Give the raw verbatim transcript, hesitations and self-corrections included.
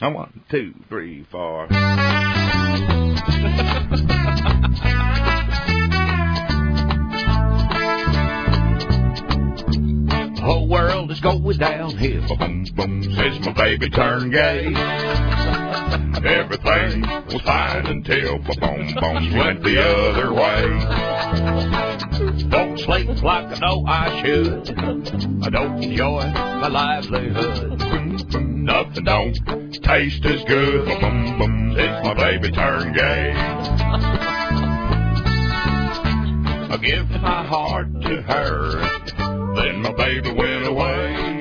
One, two, three, four. The whole world is going downhill. Boom, boom, since my baby turned gay. Everything was fine until boom, boom, she went the other way. Don't sleep like I know I should. I don't enjoy my livelihood. Nothing don't taste as good. Boom, boom, since my baby turned gay. I give my heart to her. Then my baby went away.